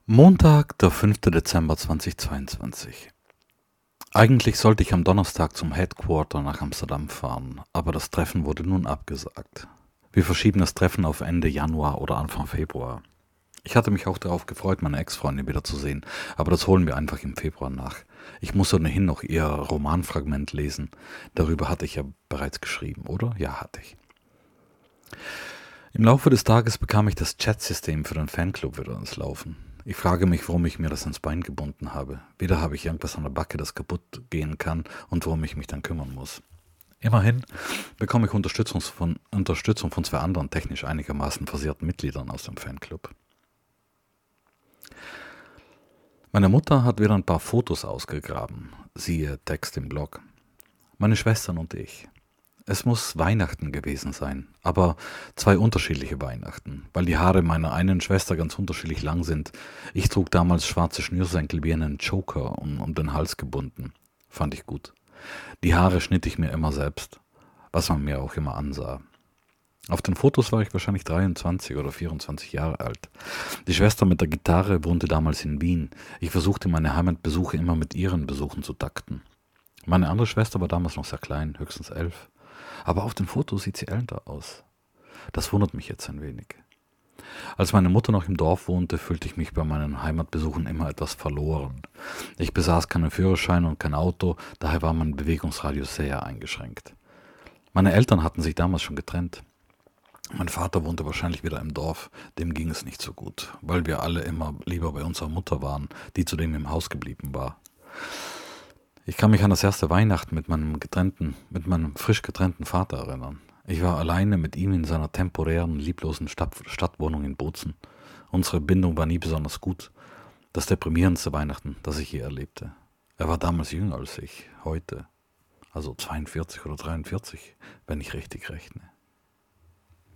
Montag, der 5. Dezember 2022. Eigentlich sollte ich am Donnerstag zum Headquarter nach Amsterdam fahren, aber das Treffen wurde nun abgesagt. Wir verschieben das Treffen auf Ende Januar oder Anfang Februar. Ich hatte mich auch darauf gefreut, meine Ex-Freundin wiederzusehen, aber das holen wir einfach im Februar nach. Ich muss ohnehin noch ihr Romanfragment lesen. Darüber hatte ich ja bereits geschrieben, oder? Ja, hatte ich. Im Laufe des Tages bekam ich das Chatsystem für den Fanclub wieder ins Laufen. Ich frage mich, warum ich mir das ins Bein gebunden habe. Wieder habe ich irgendwas an der Backe, das kaputt gehen kann und worum ich mich dann kümmern muss. Immerhin bekomme ich Unterstützung von zwei anderen technisch einigermaßen versierten Mitgliedern aus dem Fanclub. Meine Mutter hat wieder ein paar Fotos ausgegraben, siehe Text im Blog. Meine Schwestern und ich. Es muss Weihnachten gewesen sein, aber zwei unterschiedliche Weihnachten, weil die Haare meiner einen Schwester ganz unterschiedlich lang sind. Ich trug damals schwarze Schnürsenkel wie einen Joker um den Hals gebunden. Fand ich gut. Die Haare schnitt ich mir immer selbst, was man mir auch immer ansah. Auf den Fotos war ich wahrscheinlich 23 oder 24 Jahre alt. Die Schwester mit der Gitarre wohnte damals in Wien. Ich versuchte meine Heimatbesuche immer mit ihren Besuchen zu takten. Meine andere Schwester war damals noch sehr klein, höchstens 11. Aber auf den Fotos sieht sie älter aus. Das wundert mich jetzt ein wenig. Als meine Mutter noch im Dorf wohnte, fühlte ich mich bei meinen Heimatbesuchen immer etwas verloren. Ich besaß keinen Führerschein und kein Auto, daher war mein Bewegungsradius sehr eingeschränkt. Meine Eltern hatten sich damals schon getrennt. Mein Vater wohnte wahrscheinlich wieder im Dorf, dem ging es nicht so gut, weil wir alle immer lieber bei unserer Mutter waren, die zudem im Haus geblieben war. Ich kann mich an das erste Weihnachten mit meinem frisch getrennten Vater erinnern. Ich war alleine mit ihm in seiner temporären, lieblosen Stadtwohnung in Bozen. Unsere Bindung war nie besonders gut. Das deprimierendste Weihnachten, das ich je erlebte. Er war damals jünger als ich, heute. Also 42 oder 43, wenn ich richtig rechne.